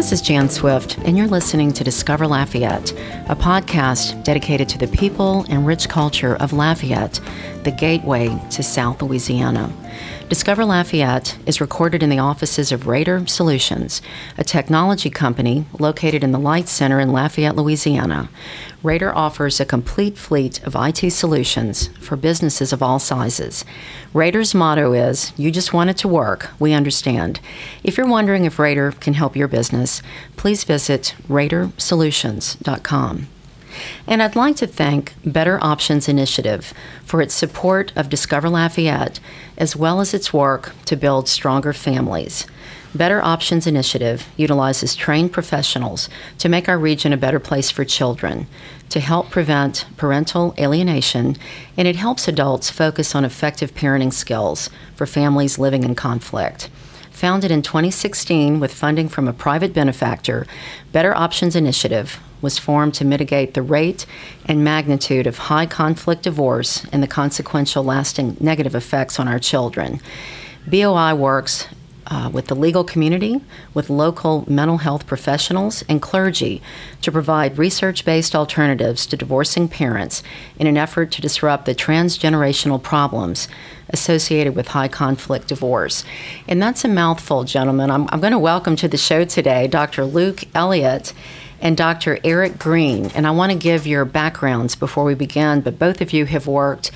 This is Jan Swift, and you're listening to Discover Lafayette, a podcast dedicated to the people and rich culture of Lafayette, the gateway to South Louisiana. Discover Lafayette is recorded in the offices of Rader Solutions, a technology company located in the Light Center in Lafayette, Louisiana. Rader offers a complete fleet of IT solutions for businesses of all sizes. Rader's motto is, "You just want it to work. We understand." If you're wondering if Rader can help your business, please visit RaderSolutions.com. And I'd like to thank Better Options Initiative for its support of Discover Lafayette, as well as its work to build stronger families. Better Options Initiative utilizes trained professionals to make our region a better place for children, to help prevent parental alienation, and it helps adults focus on effective parenting skills for families living in conflict. Founded in 2016 with funding from a private benefactor, Better Options Initiative was formed to mitigate the rate and magnitude of high conflict divorce and the consequential lasting negative effects on our children. BOI works with the legal community, with local mental health professionals and clergy to provide research-based alternatives to divorcing parents in an effort to disrupt the transgenerational problems associated with high conflict divorce. And that's a mouthful, gentlemen. I'm going to welcome to the show today Dr. Luke Elliott and Dr. Eric Green. And I want to give your backgrounds before we begin, but both of you have worked,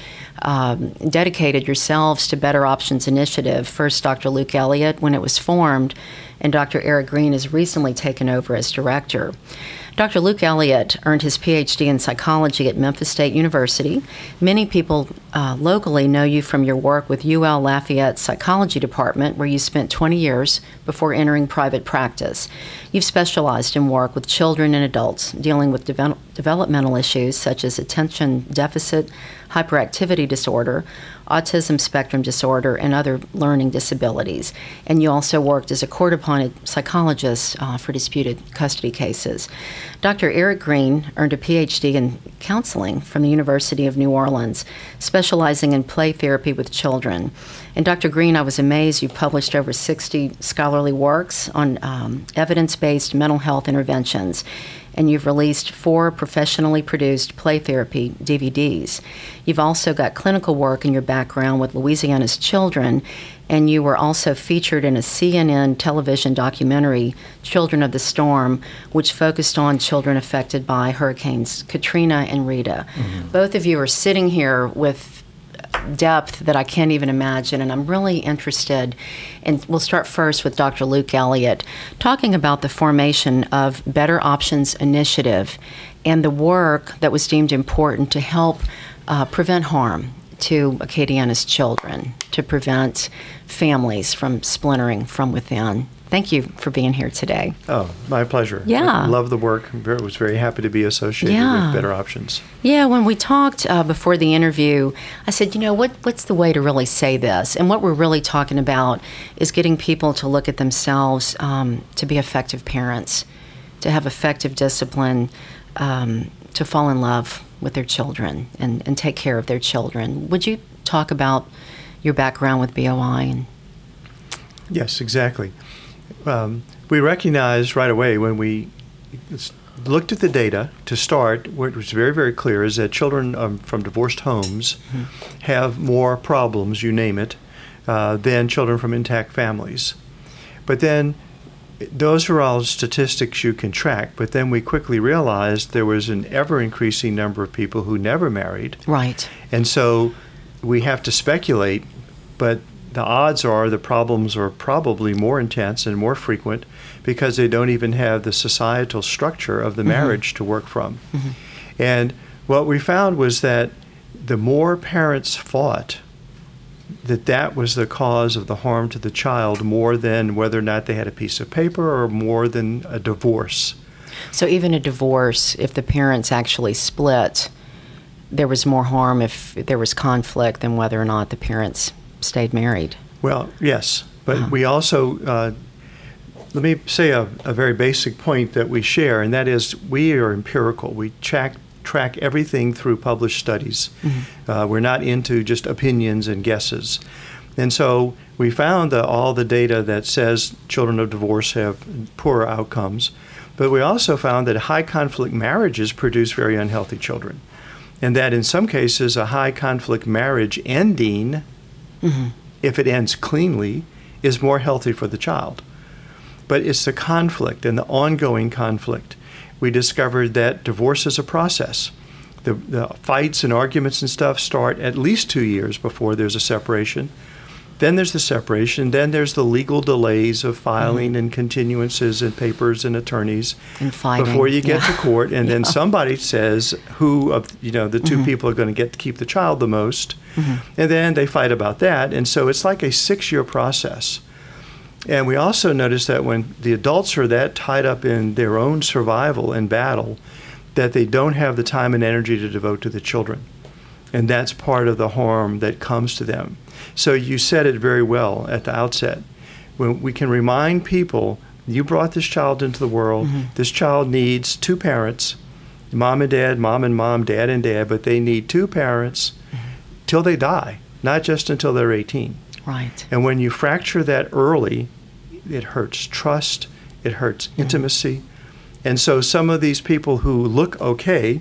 dedicated yourselves to Better Options Initiative. First, Dr. Luke Elliott, when it was formed, and Dr. Eric Green has recently taken over as director. Dr. Luke Elliott earned his PhD in psychology at Memphis State University. Many people locally know you from your work with UL Lafayette's Psychology Department, where you spent 20 years before entering private practice. You've specialized in work with children and adults dealing with developmental issues such as attention deficit hyperactivity disorder, autism spectrum disorder, and other learning disabilities. And you also worked as a court-appointed psychologist for disputed custody cases. Dr. Eric Green earned a PhD in counseling from the University of New Orleans, specializing in play therapy with children. And Dr. Green, I was amazed you've published over 60 scholarly works on evidence-based mental health interventions, and you've released 4 professionally produced play therapy DVDs. You've also got clinical work in your background with Louisiana's children, and you were also featured in a CNN television documentary, Children of the Storm, which focused on children affected by Hurricanes Katrina and Rita. Mm-hmm. Both of you are sitting here with depth that I can't even imagine, and I'm really interested, and we'll start first with Dr. Luke Elliott, talking about the formation of Better Options Initiative and the work that was deemed important to help prevent harm to Acadiana's children, to prevent families from splintering from within. Thank you for being here today. Oh, my pleasure. Yeah. I love the work. I was very happy to be associated with Better Options. Yeah, when we talked before the interview, I said, what's the way to really say this? And what we're really talking about is getting people to look at themselves to be effective parents, to have effective discipline, to fall in love with their children and take care of their children. Would you talk about your background with BOI? Yes, exactly. We recognized right away when we looked at the data to start, what was very, very clear is that children from divorced homes have more problems, you name it, than children from intact families. But then those are all statistics you can track, but then we quickly realized there was an ever-increasing number of people who never married. Right. And so we have to speculate, but the odds are the problems are probably more intense and more frequent because they don't even have the societal structure of the marriage to work from. Mm-hmm. And what we found was that the more parents fought that was the cause of the harm to the child more than whether or not they had a piece of paper or more than a divorce. So even a divorce, if the parents actually split, there was more harm if there was conflict than whether or not the parents stayed married. Well, yes, but we also, let me say a very basic point that we share, and that is we are empirical. We track everything through published studies. Mm-hmm. We're not into just opinions and guesses. And so we found that all the data that says children of divorce have poorer outcomes, but we also found that high conflict marriages produce very unhealthy children. And that in some cases, a high conflict marriage ending, if it ends cleanly, is more healthy for the child. But it's the conflict and the ongoing conflict. We discovered that divorce is a process. The fights and arguments and stuff start at least 2 years before there's a separation. Then there's the separation. Then there's the legal delays of filing and continuances and papers and attorneys and fighting before you get to court. And then somebody says who of the two people are going to get to keep the child the most. And then they fight about that. And so it's like a 6-year process. And we also noticed that when the adults are that tied up in their own survival and battle, that they don't have the time and energy to devote to the children. And that's part of the harm that comes to them. So you said it very well at the outset. When we can remind people, you brought this child into the world, this child needs 2 parents, mom and dad, mom and mom, dad and dad, but they need 2 parents till they die, not just until they're 18. Right. And when you fracture that early, it hurts trust, it hurts intimacy. And so some of these people who look okay,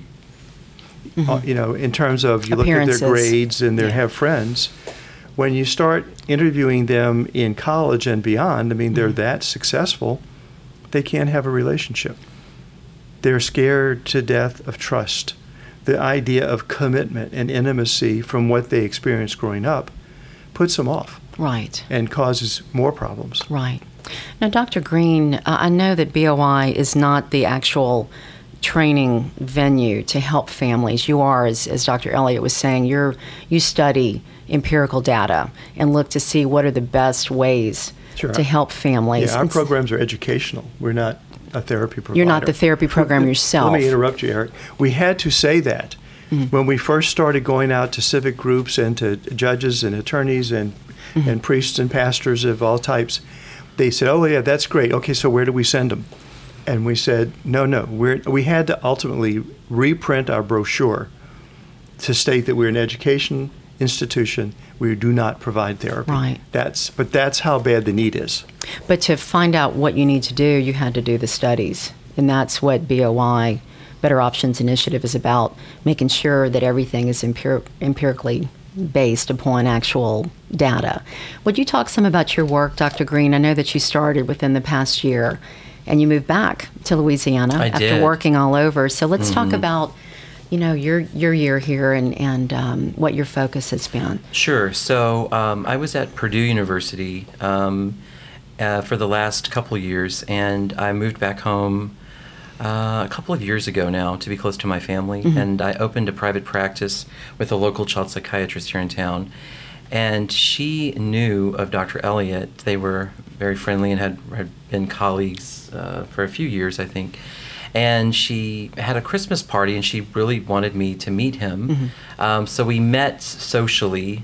in terms of you look at their grades and they have friends, when you start interviewing them in college and beyond, I mean, they're that successful, they can't have a relationship. They're scared to death of trust. The idea of commitment and intimacy from what they experienced growing up puts them off. Right. And causes more problems. Right. Now, Dr. Green, I know that BOI is not the actual training venue to help families. You are, as Dr. Elliott was saying, you study empirical data and look to see what are the best ways to help families. Yeah, our programs are educational. We're not a therapy provider. You're not the therapy program yourself. Let me interrupt you, Eric. We had to say that. When we first started going out to civic groups and to judges and attorneys and priests and pastors of all types, they said, oh, yeah, that's great. Okay, so where do we send them? And we said, no. We had to ultimately reprint our brochure to state that we're an education institution. We do not provide therapy. Right. But that's how bad the need is. But to find out what you need to do, you had to do the studies. And that's what BOI, Better Options Initiative, is about, making sure that everything is empirically based upon actual data. Would you talk some about your work, Dr. Green? I know that you started within the past year, and you moved back to Louisiana after working all over. So let's talk about, your year here and what your focus has been. Sure. So I was at Purdue University for the last couple of years, and I moved back home a couple of years ago now to be close to my family, and I opened a private practice with a local child psychiatrist here in town. And she knew of Dr. Elliott. They were very friendly and had been colleagues for a few years, I think. And she had a Christmas party, and she really wanted me to meet him. So we met socially,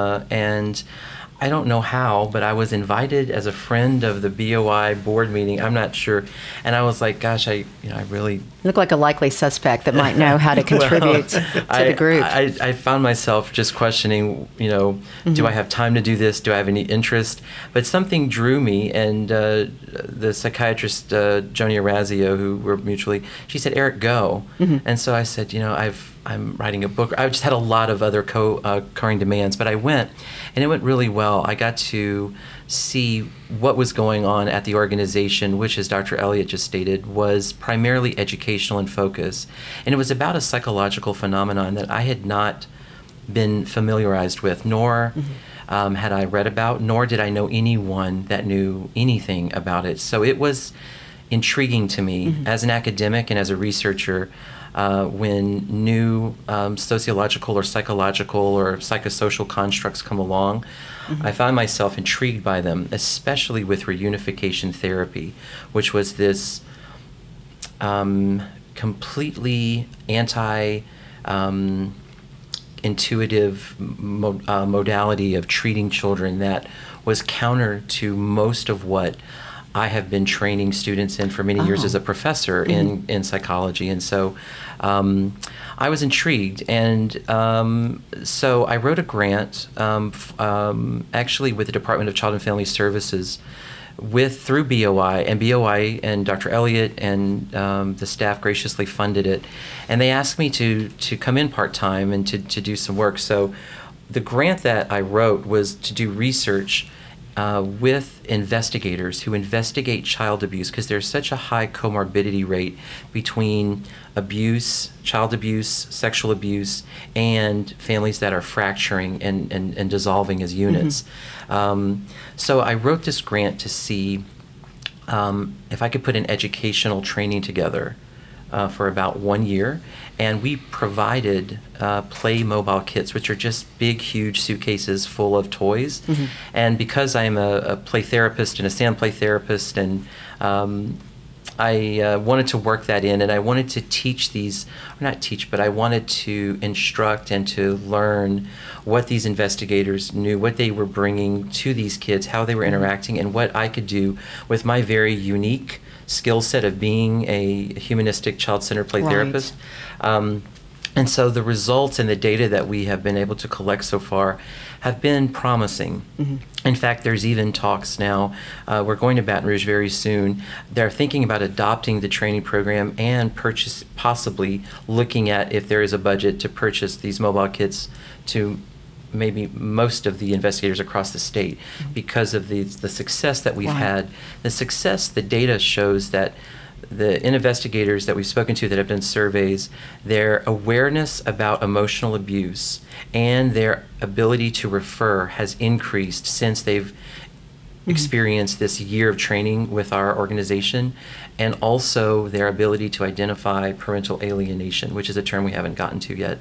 and I don't know how, but I was invited as a friend of the BOI board meeting. I'm not sure. And I was like, gosh, I really... You look like a likely suspect that might know how to contribute to the group. I found myself just questioning, do I have time to do this? Do I have any interest? But something drew me, and the psychiatrist, Joni Orazio, who were mutually, she said, Eric, go. And so I said, I'm writing a book. I just had a lot of other co-occurring demands, but I went, and it went really well. I got to see what was going on at the organization, which, as Dr. Elliott just stated, was primarily educational in focus. And it was about a psychological phenomenon that I had not been familiarized with, nor had I read about, nor did I know anyone that knew anything about it. So it was intriguing to me as an academic and as a researcher. When new sociological or psychological or psychosocial constructs come along, I found myself intrigued by them, especially with reunification therapy, which was this completely intuitive modality of treating children that was counter to most of what I have been training students in for many years as a professor in psychology. And so I was intrigued. And so I wrote a grant, actually with the Department of Child and Family Services, through BOI, and BOI and Dr. Elliott and the staff graciously funded it. And they asked me to come in part-time and to do some work. So the grant that I wrote was to do research with investigators who investigate child abuse, because there's such a high comorbidity rate between abuse, child abuse, sexual abuse, and families that are fracturing and dissolving as units. So I wrote this grant to see if I could put an educational training together for about 1 year. And we provided play mobile kits, which are just big, huge suitcases full of toys. And because I'm a play therapist and a sand play therapist, and I wanted to work that in, and I wanted to teach these, or not teach, but I wanted to instruct and to learn what these investigators knew, what they were bringing to these kids, how they were interacting, and what I could do with my very unique skill set of being a humanistic child-centered play therapist. And so the results and the data that we have been able to collect so far have been promising. In fact, there's even talks now. We're going to Baton Rouge very soon. They're thinking about adopting the training program and possibly looking at if there is a budget to purchase these mobile kits to maybe most of the investigators across the state, because of the success that we've had. The data shows that the investigators that we've spoken to that have done surveys, their awareness about emotional abuse and their ability to refer has increased since they've experienced this year of training with our organization, and also their ability to identify parental alienation, which is a term we haven't gotten to yet.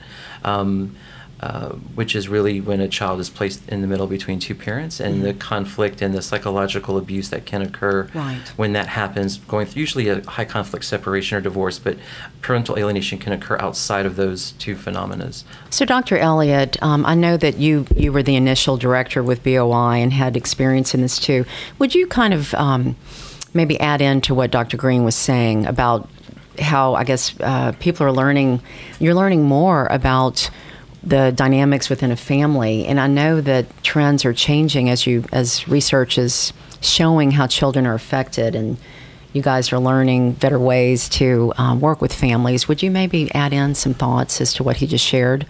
Which is really when a child is placed in the middle between two parents, and the conflict and the psychological abuse that can occur when that happens, going through usually a high conflict separation or divorce, but parental alienation can occur outside of those two phenomena. So Dr. Elliott, I know that you were the initial director with BOI and had experience in this too. Would you kind of maybe add into what Dr. Green was saying about how, I guess, people are learning, you're learning more about the dynamics within a family, and I know that trends are changing as research is showing how children are affected, and you guys are learning better ways to work with families. Would you maybe add in some thoughts as to what he just shared?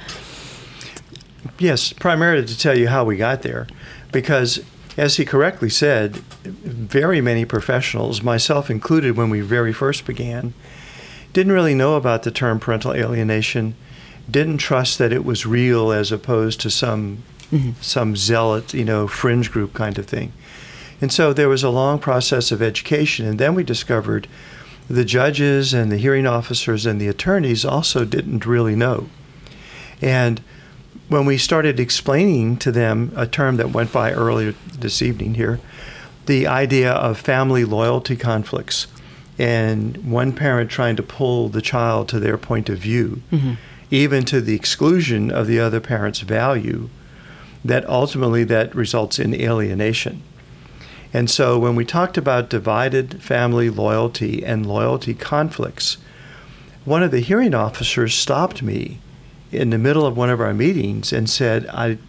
Yes, primarily to tell you how we got there, because as he correctly said, very many professionals, myself included when we very first began, didn't really know about the term parental alienation, didn't trust that it was real as opposed to some zealot, fringe group kind of thing. And so there was a long process of education, and then we discovered the judges and the hearing officers and the attorneys also didn't really know. And when we started explaining to them a term that went by earlier this evening here, the idea of family loyalty conflicts, and one parent trying to pull the child to their point of view, even to the exclusion of the other parent's value, that ultimately that results in alienation. And so when we talked about divided family loyalty and loyalty conflicts, one of the hearing officers stopped me in the middle of one of our meetings and said,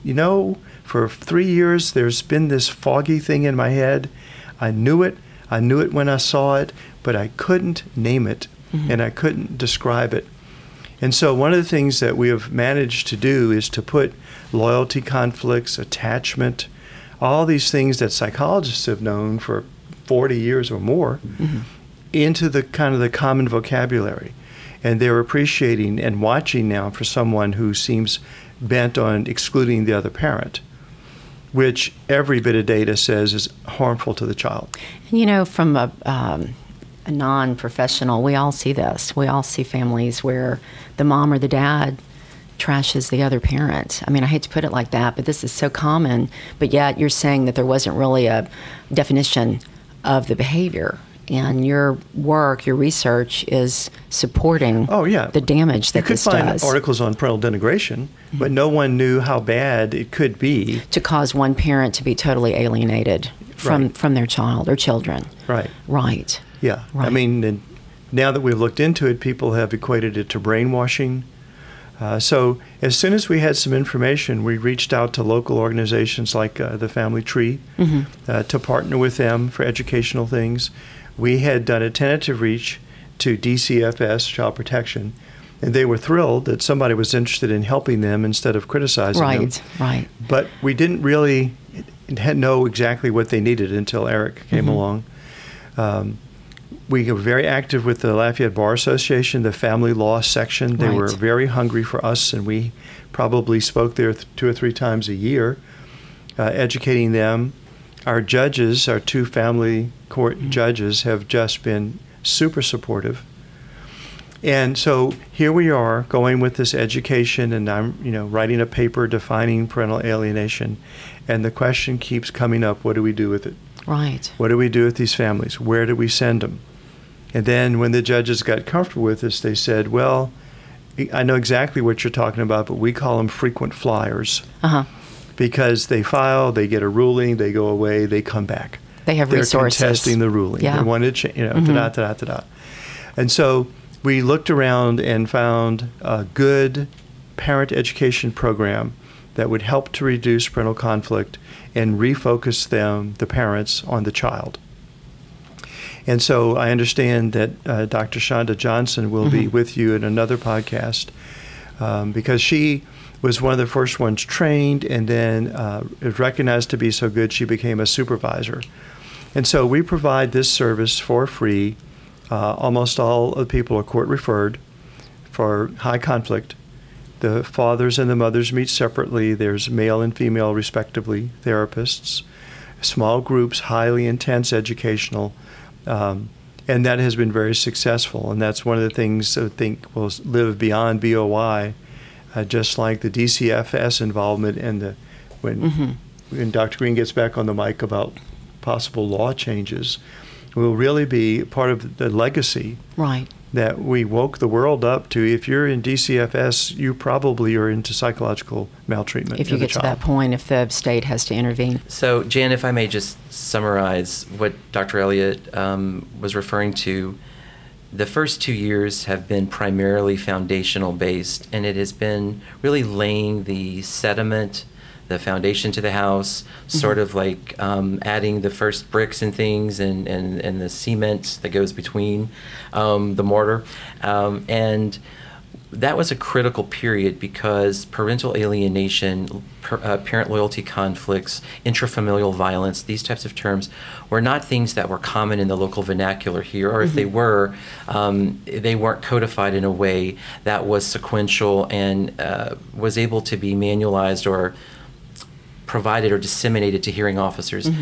for 3 years there's been this foggy thing in my head. I knew it when I saw it, but I couldn't name it and I couldn't describe it. And so one of the things that we have managed to do is to put loyalty conflicts, attachment, all these things that psychologists have known for 40 years or more into the kind of the common vocabulary. And they're appreciating and watching now for someone who seems bent on excluding the other parent, which every bit of data says is harmful to the child. And from a non-professional, we all see this. We all see families where the mom or the dad trashes the other parent. I mean, I hate to put it like that, but this is so common. But yet you're saying that there wasn't really a definition of the behavior. And your work, your research is supporting the damage that this does. You could find articles on parental denigration, but no one knew how bad it could be. To cause one parent to be totally alienated from their child or children. Right. Right. Yeah. Right. I mean, and now that we've looked into it, people have equated it to brainwashing. So as soon as we had some information, we reached out to local organizations like the Family Tree to partner with them for educational things. We had done a tentative reach to DCFS, Child Protection, and they were thrilled that somebody was interested in helping them instead of criticizing them. Right. But we didn't really know exactly what they needed until Eric came along. We were very active with the Lafayette Bar Association, the family law section. They were very hungry for us, and we probably spoke there 2 or 3 times a year, educating them. Our judges, our 2 family court judges, have just been super supportive. And so here we are going with this education, and I'm writing a paper defining parental alienation, and the question keeps coming up: what do we do with it? Right. What do we do with these families? Where do we send them? And then when the judges got comfortable with this, they said, well, I know exactly what you're talking about, but we call them frequent flyers. Because they file, they get a ruling, they go away, they come back. They have resources. They're contesting the ruling. Yeah. They wanted to, da-da-da-da-da. And so we looked around and found a good parent education program that would help to reduce parental conflict and refocus the parents, on the child. And so I understand that Dr. Shonda Johnson will be with you in another podcast because she was one of the first ones trained, and then recognized to be so good she became a supervisor. And so we provide this service for free. Almost all of the people are court referred for high conflict. The fathers and the mothers meet separately. There's male and female, respectively, therapists. Small groups, highly intense educational. And that has been very successful. And that's one of the things I think will live beyond BOI, just like the DCFS involvement and when Dr. Green gets back on the mic about possible law changes, will really be part of the legacy that we woke the world up to. If you're in DCFS, you probably are into psychological maltreatment. If you get to that point, if the state has to intervene. So, Jan, if I may just summarize what Dr. Elliott was referring to, the first 2 years have been primarily foundational based, and it has been really laying the sediment, the foundation to the house, sort of like adding the first bricks and things and the cement that goes between the mortar. And that was a critical period because parental alienation, parent loyalty conflicts, intrafamilial violence, these types of terms were not things that were common in the local vernacular here, or if they were, they weren't codified in a way that was sequential and was able to be manualized or provided or disseminated to hearing officers.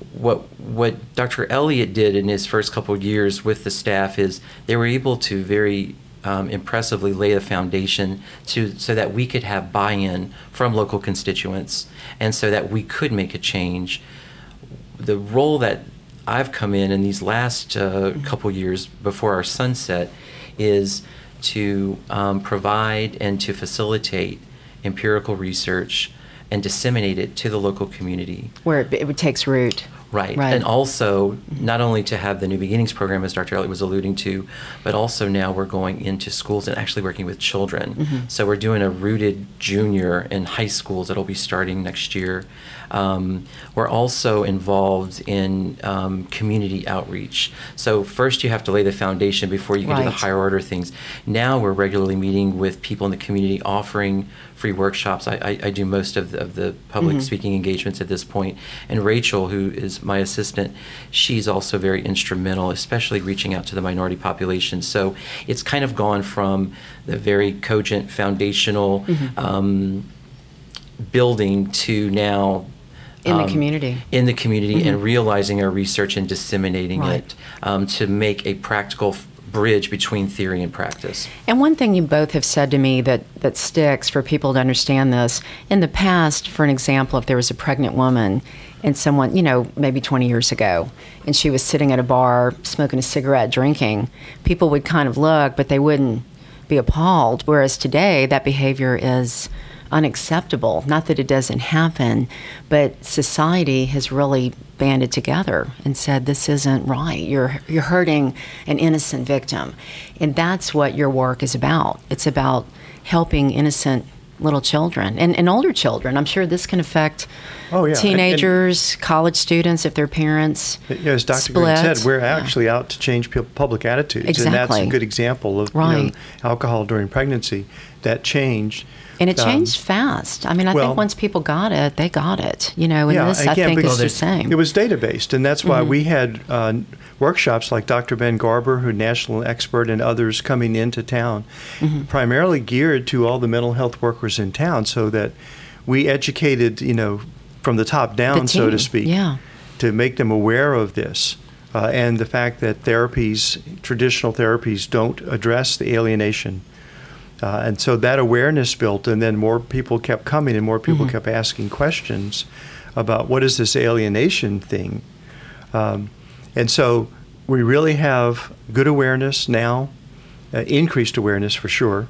What Dr. Elliott did in his first couple of years with the staff is they were able to very impressively lay a foundation so that we could have buy-in from local constituents and so that we could make a change. The role that I've come in these last couple years before our sunset is to provide and to facilitate empirical research and disseminate it to the local community. Where it takes root. Right. And also, not only to have the New Beginnings program, as Dr. Elliott was alluding to, but also now we're going into schools and actually working with children. So we're doing a Rooted Junior in high schools that'll be starting next year. We're also involved in community outreach. So first you have to lay the foundation before you can do the higher order things. Now we're regularly meeting with people in the community, offering free workshops. I do most of the public speaking engagements at this point. And Rachel, who is my assistant, she's also very instrumental, especially reaching out to the minority population. So it's kind of gone from the very cogent foundational building to now in the community. And realizing our research and disseminating it to make a practical bridge between theory and practice. And one thing you both have said to me that sticks for people to understand this, in the past, for an example, if there was a pregnant woman and someone, maybe 20 years ago, and she was sitting at a bar smoking a cigarette, drinking, people would kind of look, but they wouldn't be appalled. Whereas today, that behavior is unacceptable. Not that it doesn't happen, but society has really banded together and said, this isn't right. You're hurting an innocent victim. And that's what your work is about. It's about helping innocent little children and older children. I'm sure this can affect teenagers, college students if their parents as Dr. split. Green said, we're actually out to change public attitudes. Exactly. And that's a good example of alcohol during pregnancy that changed. And it changed fast. I mean, I think once people got it, they got it. And this, I think, is the same. It was data-based, and that's why we had workshops like Dr. Ben Garber, who's a national expert, and others coming into town, primarily geared to all the mental health workers in town, so that we educated, from the top down, so to speak, to make them aware of this. And the fact that traditional therapies don't address the alienation. And so that awareness built, and then more people kept coming and more people kept asking questions about what is this alienation thing. And so we really have good awareness now, increased awareness for sure.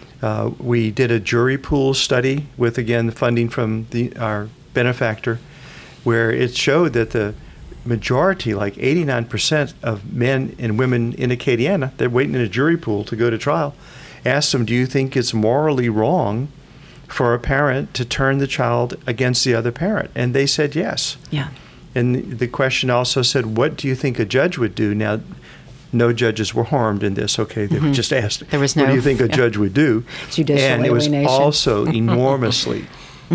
We did a jury pool study with, again, funding from our benefactor, where it showed that the majority, like 89% of men and women in Acadiana, they're waiting in a jury pool to go to trial, asked them, do you think it's morally wrong for a parent to turn the child against the other parent? And they said yes. Yeah. And the question also said, what do you think a judge would do? Now, no judges were harmed in this, okay? They were just asked, there was what do you think a judge would do? Judicial and it was alienation. also enormously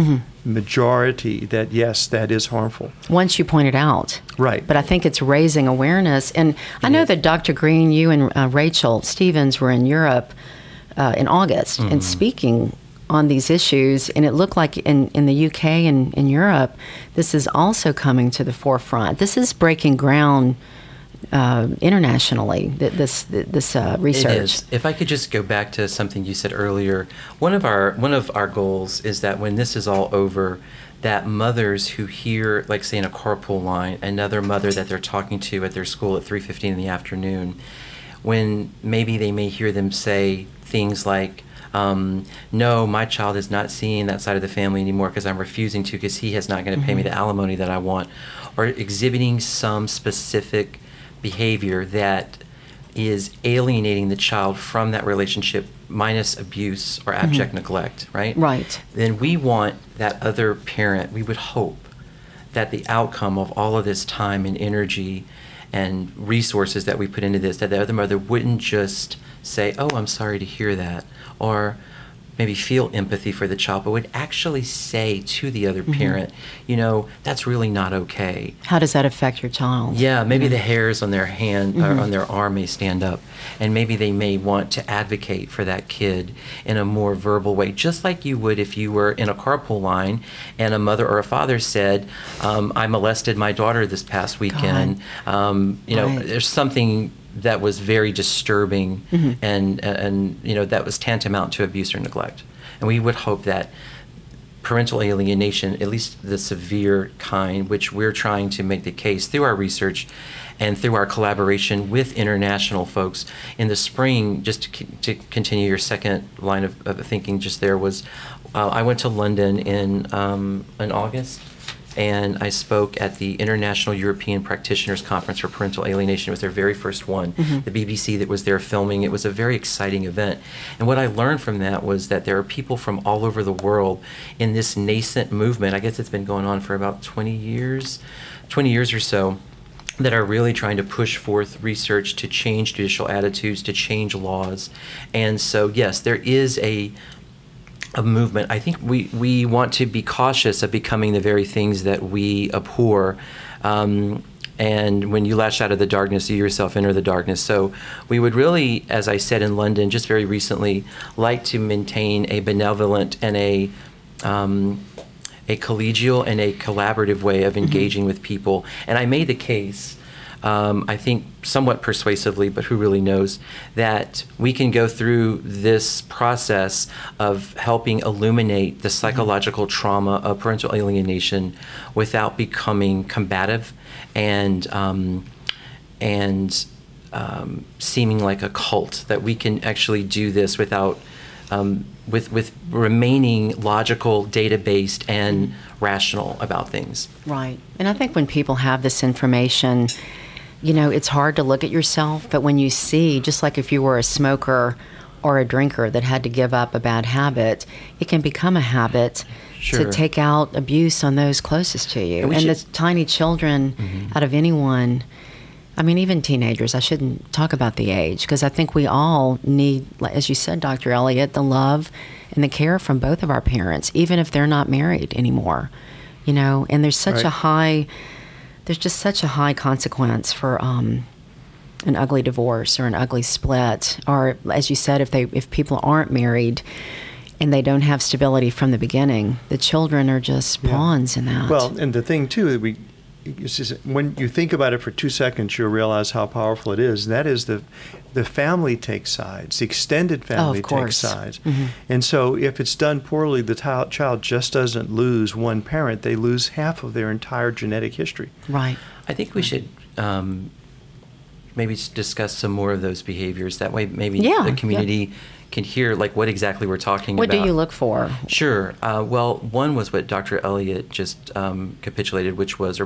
majority that, yes, that is harmful. Once you point it out. Right. But I think it's raising awareness. And I know that Dr. Green, you and Rachel Stevens were in Europe in August and speaking on these issues, and it looked like in the UK and in Europe, this is also coming to the forefront. This is breaking ground internationally, this research. It is. If I could just go back to something you said earlier, one of our goals is that when this is all over, that mothers who hear, like say in a carpool line, another mother that they're talking to at their school at 3:15 in the afternoon, when maybe they may hear them say things like, no, my child is not seeing that side of the family anymore because I'm refusing to because he is not going to pay me the alimony that I want, or exhibiting some specific behavior that is alienating the child from that relationship minus abuse or abject neglect, right? Right. Then we want that other parent, we would hope that the outcome of all of this time and energy and resources that we put into this, that the other mother wouldn't just say, oh, I'm sorry to hear that, or maybe feel empathy for the child, but would actually say to the other parent, that's really not okay. How does that affect your child? Yeah, maybe the hairs on their hand or on their arm may stand up, and maybe they may want to advocate for that kid in a more verbal way, just like you would if you were in a carpool line and a mother or a father said, I molested my daughter this past weekend. Right. There's something that was very disturbing and that was tantamount to abuse or neglect. And we would hope that parental alienation, at least the severe kind, which we're trying to make the case through our research and through our collaboration with international folks. In the spring, just to continue your second line of thinking just there was, I went to London in August, and I spoke at the International European Practitioners Conference for Parental Alienation. It was their very first one. The BBC that was there filming. It was a very exciting event. And what I learned from that was that there are people from all over the world in this nascent movement. I guess it's been going on for about 20 years or so, that are really trying to push forth research to change judicial attitudes, to change laws. And so, yes, there is a movement. I think we want to be cautious of becoming the very things that we abhor. And when you lash out of the darkness, you yourself enter the darkness. So we would really, as I said in London just very recently, like to maintain a benevolent and a collegial and a collaborative way of engaging with people. And I made the case, I think somewhat persuasively, but who really knows, that we can go through this process of helping illuminate the psychological trauma of parental alienation without becoming combative and seeming like a cult, that we can actually do this without with remaining logical, data-based, and rational about things. Right. And I think when people have this information, it's hard to look at yourself, but when you see, just like if you were a smoker or a drinker that had to give up a bad habit, it can become a habit to take out abuse on those closest to you. And the tiny children out of anyone, even teenagers, I shouldn't talk about the age, because I think we all need, as you said, Dr. Elliott, the love and the care from both of our parents, even if they're not married anymore. And there's such there's just such a high consequence for an ugly divorce or an ugly split, or as you said, if people aren't married and they don't have stability from the beginning, the children are just pawns in that. Well, and the thing too that when you think about it for 2 seconds, you'll realize how powerful it is. And that is the family takes sides, the extended family takes sides. And so if it's done poorly, the child just doesn't lose one parent, they lose half of their entire genetic history. Right. I think we should maybe discuss some more of those behaviors. That way maybe the community can hear what exactly we're talking about. What do you look for? Sure. Well, one was what Dr. Elliott just recapitulated, which was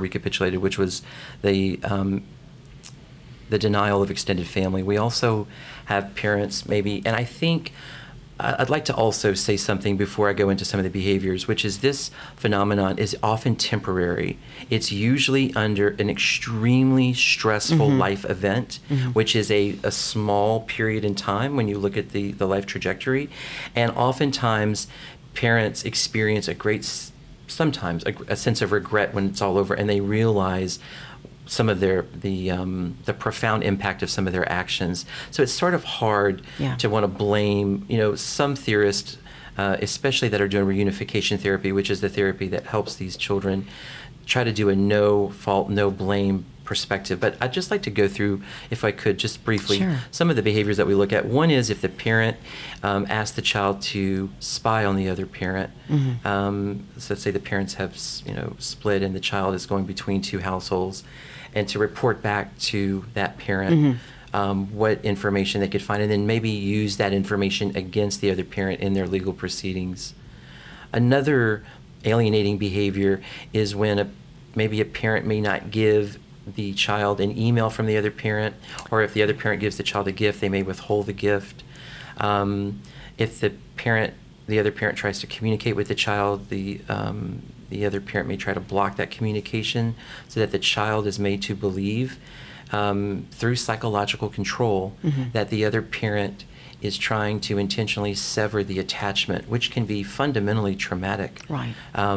the denial of extended family. We also have parents maybe, and I think I'd like to also say something before I go into some of the behaviors, which is this phenomenon is often temporary. It's usually under an extremely stressful life event, which is a small period in time when you look at the life trajectory. And oftentimes parents experience sometimes a sense of regret when it's all over, and they realize some of the profound impact of some of their actions. So it's sort of hard to want to blame, some theorists, especially that are doing reunification therapy, which is the therapy that helps these children, try to do a no fault, no blame perspective. But I'd just like to go through, if I could, just briefly, some of the behaviors that we look at. One is if the parent asks the child to spy on the other parent. So let's say the parents have, split and the child is going between two households, and to report back to that parent what information they could find, and then maybe use that information against the other parent in their legal proceedings. Another alienating behavior is when maybe a parent may not give the child an email from the other parent, or if the other parent gives the child a gift, they may withhold the gift. If the other parent tries to communicate with the child, the other parent may try to block that communication so that the child is made to believe through psychological control that the other parent is trying to intentionally sever the attachment, which can be fundamentally traumatic. Right.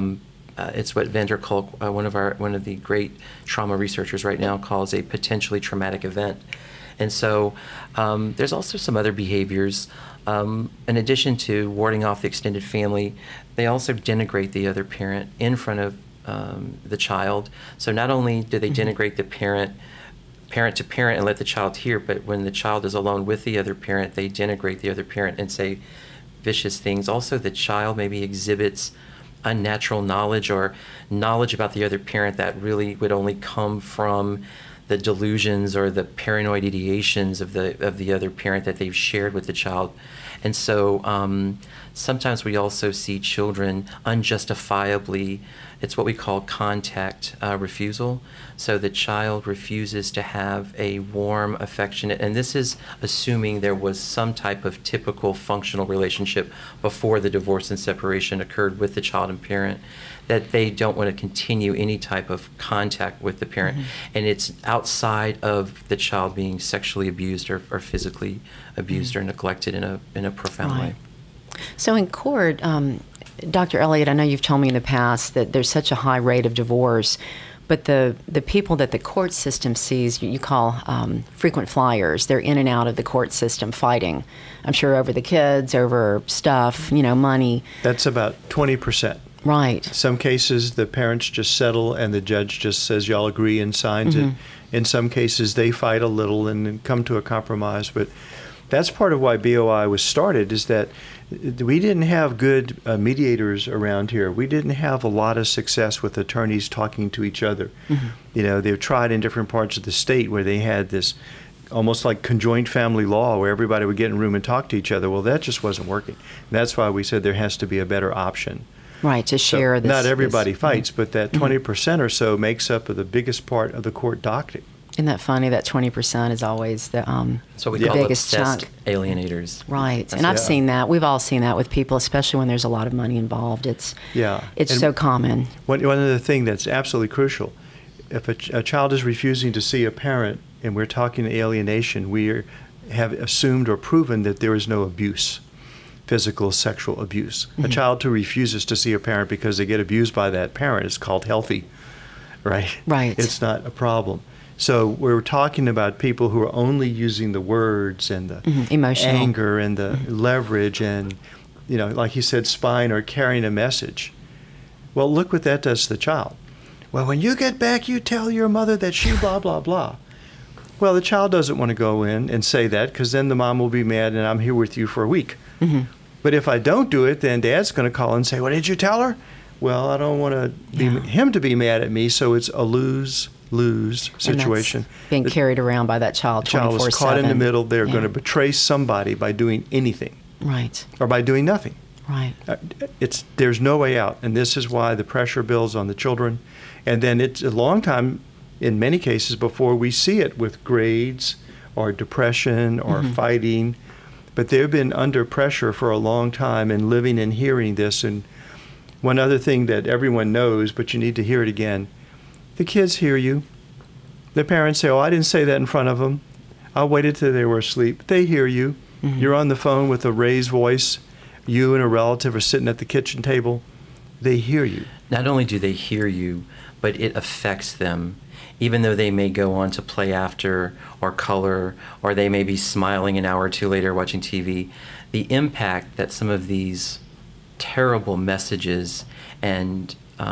It's what van der Kolk, one of the great trauma researchers right now, calls a potentially traumatic event. And so there's also some other behaviors. In addition to warding off the extended family, they also denigrate the other parent in front of the child. So not only do they denigrate the parent to parent and let the child hear, but when the child is alone with the other parent, they denigrate the other parent and say vicious things. Also, the child maybe exhibits unnatural knowledge or knowledge about the other parent that really would only come from the delusions or the paranoid ideations of the other parent that they've shared with the child. And so sometimes we also see children unjustifiably, it's what we call contact refusal. So the child refuses to have a warm, affectionate, and this is assuming there was some type of typical functional relationship before the divorce and separation occurred with the child and parent, that they don't want to continue any type of contact with the parent. And it's outside of the child being sexually abused or physically abused or neglected in a profound way. So in court, Dr. Elliott, I know you've told me in the past that there's such a high rate of divorce, but the people that the court system sees, you call frequent flyers. They're in and out of the court system fighting, I'm sure, over the kids, over stuff, money. That's about 20%. Right. Some cases, the parents just settle and the judge just says, y'all agree, and signs it. In some cases, they fight a little and then come to a compromise. But that's part of why BOI was started, is that we didn't have good mediators around here. We didn't have a lot of success with attorneys talking to each other. They've tried in different parts of the state where they had this almost like conjoined family law where everybody would get in a room and talk to each other. Well, that just wasn't working. And that's why we said there has to be a better option. Right, to share this. Not everybody this, fights, but that 20% or so makes up the biggest part of the court docket. Isn't that funny? That 20% is always the That's what we the call biggest obsessed chunk. alienators. Right, That's and I've yeah. seen that. We've all seen that with people, especially when there's a lot of money involved. It's Yeah. it's And so common. One other thing that's absolutely crucial, if a child is refusing to see a parent, and we're talking alienation, have assumed or proven that there is no abuse, physical, sexual abuse. A child who refuses to see a parent because they get abused by that parent is called healthy, right? Right. It's not a problem. So we're talking about people who are only using the words and the Emotional. anger and the leverage and, like you said, spying or carrying a message. Well, look what that does to the child. Well, when you get back, you tell your mother that she blah, blah, blah. Well, the child doesn't want to go in and say that because then the mom will be mad and I'm here with you for a week. But if I don't do it, then Dad's going to call and say, "Well, did you tell her?" Well, I don't want him to be mad at me, so it's a lose-lose situation. And that's being The carried around by that child 24/7. child is caught in the middle. They're Yeah. going to betray somebody by doing anything Right, or by doing nothing. right. There's no way out, and this is why the pressure builds on the children. And then it's a long time, in many cases, before we see it with grades or depression or fighting. But they've been under pressure for a long time and living and hearing this. And one other thing that everyone knows, but you need to hear it again, the kids hear you. The parents say, "Oh, I didn't say that in front of them. I waited till they were asleep." They hear you. You're on the phone with a raised voice. You and a relative are sitting at the kitchen table. They hear you. Not only do they hear you, but it affects them. Even though they may go on to play after or color, or they may be smiling an hour or two later watching TV, the impact that some of these terrible messages and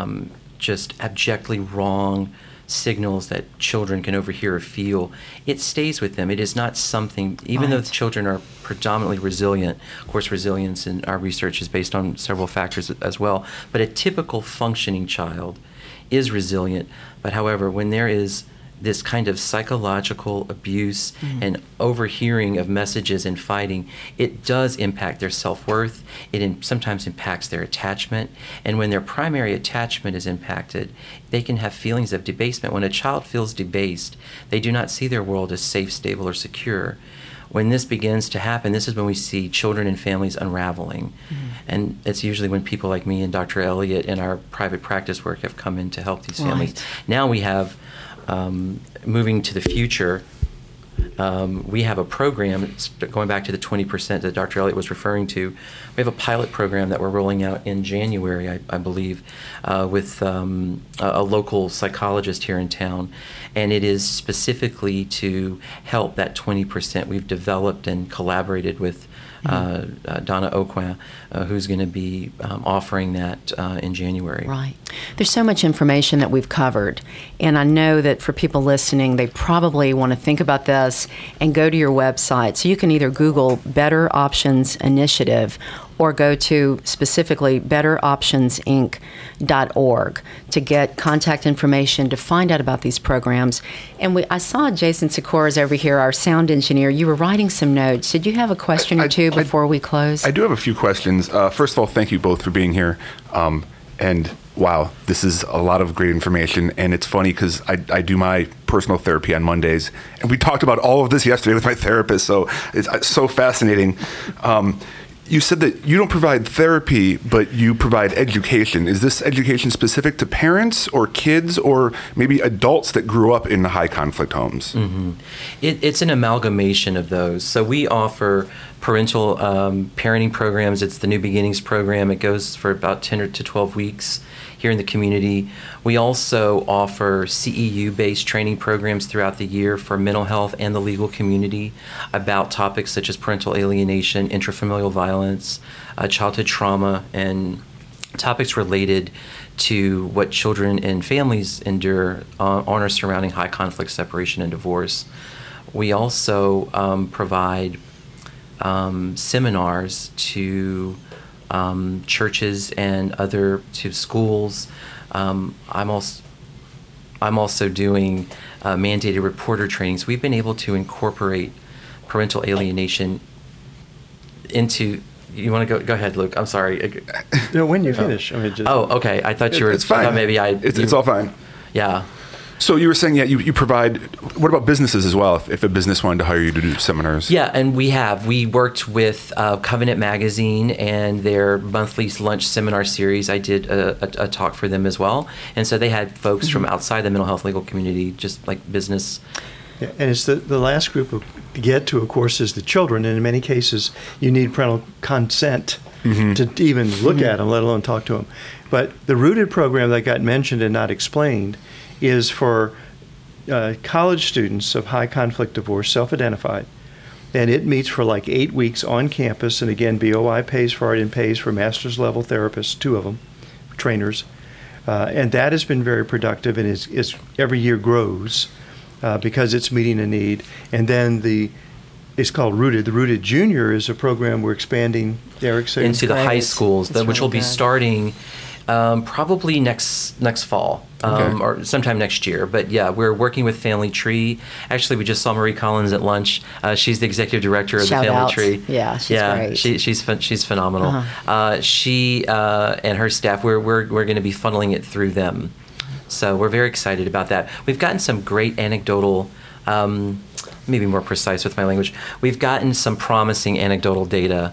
just abjectly wrong signals that children can overhear or feel, it stays with them. It is not something, even though Right. the children are predominantly resilient, of course resilience in our research is based on several factors as well, but a typical functioning child is resilient. But however, when there is this kind of psychological abuse and overhearing of messages and fighting, it does impact their self-worth. It sometimes impacts their attachment. And when their primary attachment is impacted, they can have feelings of debasement. When a child feels debased, they do not see their world as safe, stable, or secure. When this begins to happen, this is when we see children and families unraveling. And it's usually when people like me and Dr. Elliott in our private practice work have come in to help these families. Right. Now we have, moving to the future, we have a program, going back to the 20% that Dr. Elliott was referring to, we have a pilot program that we're rolling out in January, I believe, with a local psychologist here in town. And it is specifically to help that 20%. We've developed and collaborated with Donna Oquin, who's going to be offering that in January. Right. There's so much information that we've covered, and I know that for people listening, they probably want to think about this and go to your website. So you can either Google Better Options Initiative or go to specifically betteroptionsinc.org to get contact information to find out about these programs. And I saw Jason Sikora's over here, our sound engineer. You were writing some notes. Did you have a question or two before we close? I do have a few questions. First of all, thank you both for being here. And wow, this is a lot of great information. And it's funny because I do my personal therapy on Mondays. And we talked about all of this yesterday with my therapist. So it's so fascinating. You said that you don't provide therapy, but you provide education. Is this education specific to parents or kids or maybe adults that grew up in high conflict homes? It's an amalgamation of those. So we offer parental parenting programs. It's the New Beginnings program. It goes for about 10 to 12 weeks here in the community. We also offer CEU-based training programs throughout the year for mental health and the legal community about topics such as parental alienation, intrafamilial violence, childhood trauma, and topics related to what children and families endure on or surrounding high conflict separation and divorce. We also provide seminars to churches and to schools. I'm also doing mandated reporter trainings, we've been able to incorporate parental alienation into. You want to go ahead, Luke? I'm sorry. No, when you finish. I mean, just, Okay. I thought you were. It's fine. I thought maybe It's all fine. Yeah. So you were saying, you provide. What about businesses as well? If a business wanted to hire you to do seminars? Yeah, and we worked with Covenant Magazine and their monthly lunch seminar series. I did a talk for them as well, and so they had folks from outside the mental health legal community, just like business. Yeah, and it's the last group to get to, of course, is the children. And in many cases, you need parental consent to even look at them, let alone talk to them. But the Rooted program that got mentioned and not explained is for college students of high conflict divorce, self-identified. And it meets for like 8 weeks on campus. And again, BOI pays for it and pays for master's level therapists, 2 of them, trainers. And that has been very productive and is every year grows. Because it's meeting a need. And then it's called Rooted. The Rooted Junior is a program we're expanding, Eric said. Into the high Great. schools, That's which will really be good. starting probably next fall or sometime next year. But yeah, we're working with Family Tree. Actually, we just saw Marie Collins at lunch. She's the executive director of Shout the Family out. Tree. Yeah, she's great. She's phenomenal. She and her staff. We're going to be funneling it through them. So we're very excited about that. We've gotten some great anecdotal, maybe more precise with my language. We've gotten some promising anecdotal data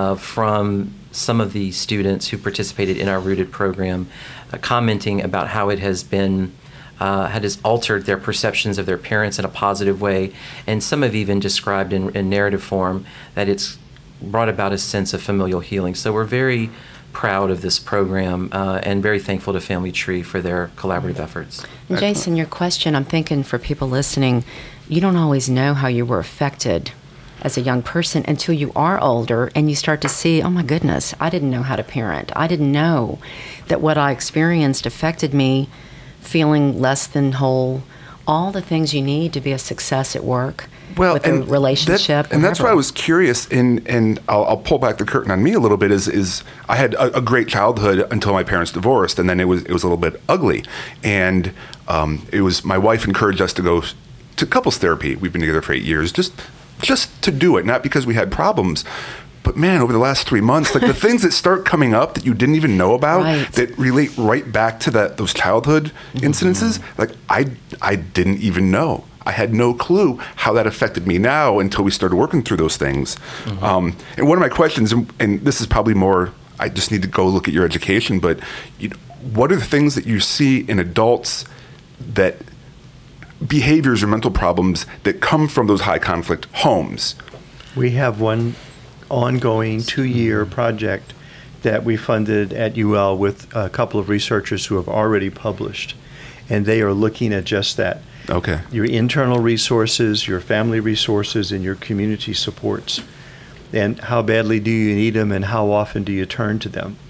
from some of the students who participated in our Rooted program, commenting about how it has been, has altered their perceptions of their parents in a positive way, and some have even described in narrative form that it's brought about a sense of familial healing. So we're very proud of this program and very thankful to Family Tree for their collaborative efforts. And Jason, your question, I'm thinking for people listening, you don't always know how you were affected as a young person until you are older and you start to see, oh my goodness, I didn't know how to parent. I didn't know that what I experienced affected me feeling less than whole. All the things you need to be a success at work, with a relationship. And that's why I whatever. was curious, and I'll pull back the curtain on me a little bit, is I had a great childhood until my parents divorced, and then it was a little bit ugly. And it was, my wife encouraged us to go to couples therapy. We've been together for 8 years, just to do it, not because we had problems. But man, over the last 3 months, like the things that start coming up that you didn't even know about, Right. that relate right back to those childhood incidences, like I didn't even know. I had no clue how that affected me now until we started working through those things. And one of my questions, and this is probably more, I just need to go look at your education, but what are the things that you see in adults, that behaviors or mental problems that come from those high conflict homes? We have one ongoing 2-year project that we funded at UL with a couple of researchers who have already published. And they are looking at just that. Okay. Your internal resources, your family resources, and your community supports. And how badly do you need them, and how often do you turn to them?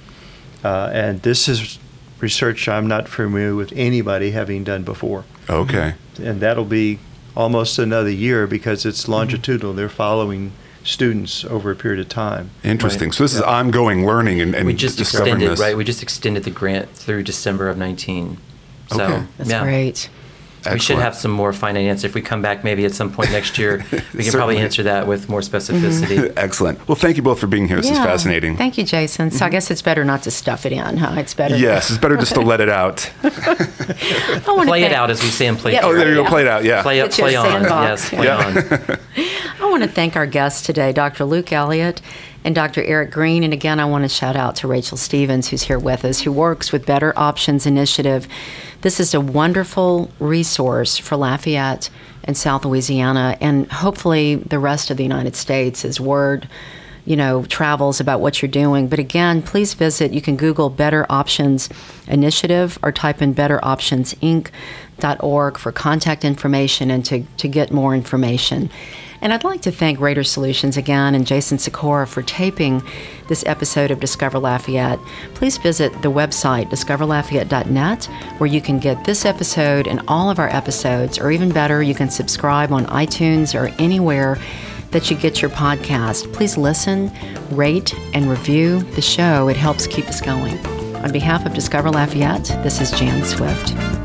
And this is research I'm not familiar with anybody having done before. Okay. And that'll be almost another year because it's longitudinal. They're following students over a period of time. Interesting. Right. So this is ongoing learning and We just discovering extended, this. right? We just extended the grant through December of 19. So, Okay. That's yeah. great. We should Excellent. have some more finite answer. If we come back maybe at some point next year, we can probably Certainly. answer that with more specificity. Excellent. Well, thank you both for being here. This is Yeah. fascinating. Thank you, Jason. So I guess it's better not to stuff it in, huh? It's better. Yes, it's better just to let it out. I wanna Play it thank- out, as we say in play. Yeah. Oh, there you go. Yeah. Play it out. Yeah. Play, Get you a play on. sandbox. Yes, play Yeah. on. I want to thank our guests today, Dr. Luke Elliott and Dr. Eric Green. And again, I want to shout out to Rachel Stevens, who's here with us, who works with Better Options Initiative. This is a wonderful resource for Lafayette and South Louisiana, and hopefully the rest of the United States as word travels about what you're doing. But again, please visit. You can Google Better Options Initiative or type in betteroptionsinc.org for contact information and to get more information. And I'd like to thank Raider Solutions again and Jason Sikora for taping this episode of Discover Lafayette. Please visit the website, discoverlafayette.net, where you can get this episode and all of our episodes, or even better, you can subscribe on iTunes or anywhere that you get your podcast. Please listen, rate, and review the show. It helps keep us going. On behalf of Discover Lafayette, this is Jan Swift.